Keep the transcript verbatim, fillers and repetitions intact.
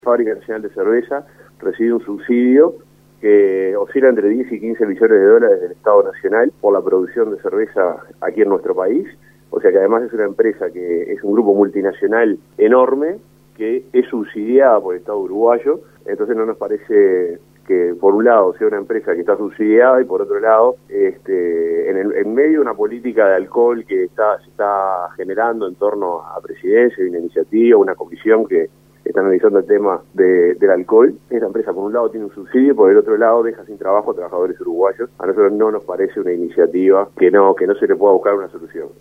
Fábrica Nacional de Cerveza recibe un subsidio que oscila entre diez y quince millones de dólares del Estado Nacional por la producción de cerveza aquí en nuestro país. O sea que además es una empresa que es un grupo multinacional enorme que es subsidiada por el Estado uruguayo. Entonces no nos parece que por un lado sea una empresa que está subsidiada y por otro lado este, en, el, en medio de una política de alcohol que está, se está generando en torno a Presidencia, una iniciativa, una comisión que está analizando el tema de, del alcohol. Esta empresa por un lado tiene un subsidio, por el otro lado deja sin trabajo a trabajadores uruguayos. A nosotros no nos parece una iniciativa que no, que no se le pueda buscar una solución.